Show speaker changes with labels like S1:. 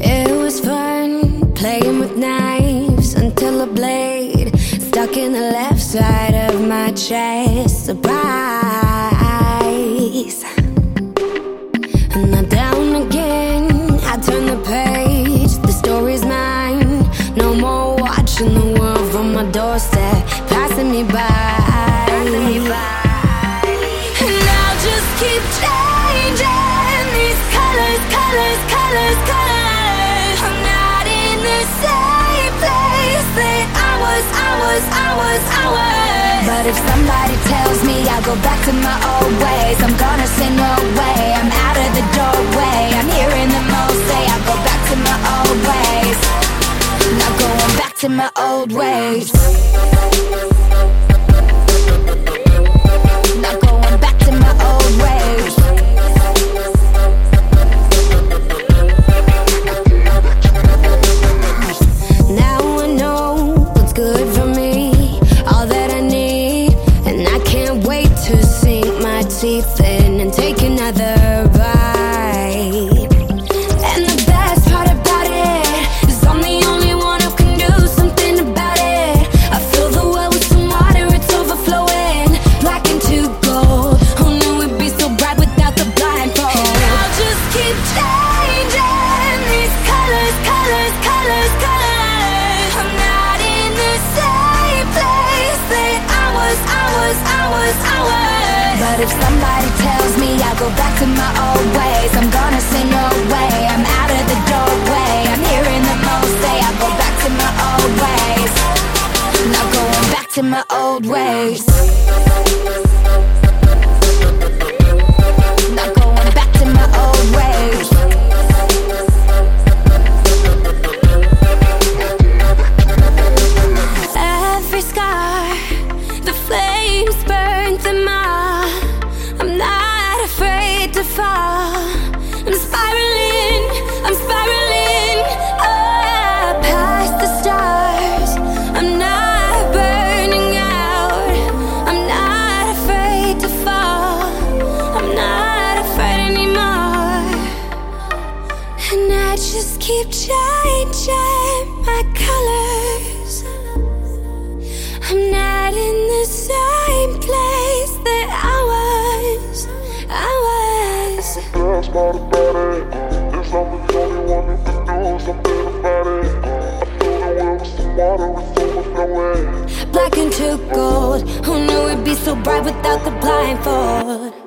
S1: It was fun playing with knives until a blade stuck in the left side of my chest. Surprise. And now down again, I turn the page. The story's mine. No more watching the world from my doorstep, passing me by. And I'll just keep changing these colors, colors, colors, colors. I'm not in the same place that I was. But if somebody tells me I'll go back to my old ways, I'm gonna say no way. I'm out of the doorway. I'm hearing them all say I'll go back to my old ways. Not going back to my old ways. Not going back to my old ways. Now I know what's good for me, all that I need, and I can't wait to sink my teeth in and take another bite. And the best part about it is I'm the only one who can do something about it. I fill the well with some water, it's overflowing, black into gold. Who knew it'd be so bright without the blindfold? And I'll just keep changing these colors, colors, colors, colors. I'm not in the same place that I was. But if somebody tells me I'll go back to my old ways, I'm gonna say no way. I'm out of the doorway. I'm hearing them all say I'll go back to my old ways. Not going back to my old ways. Not going back to my old ways. Every scar, the flames burnt them all. I'm not afraid to fall. I'm spiraling past the stars. I'm not burning out. I'm not afraid to fall. I'm not afraid anymore. And I just keep changing my colors. I'm not in the same place that I was.
S2: Girl, smart about it. Yes, I'm the only one who can do something about it. I fill the well with some water, it's overflowing.
S1: Black into gold. Who knew it'd be so bright without the blindfold?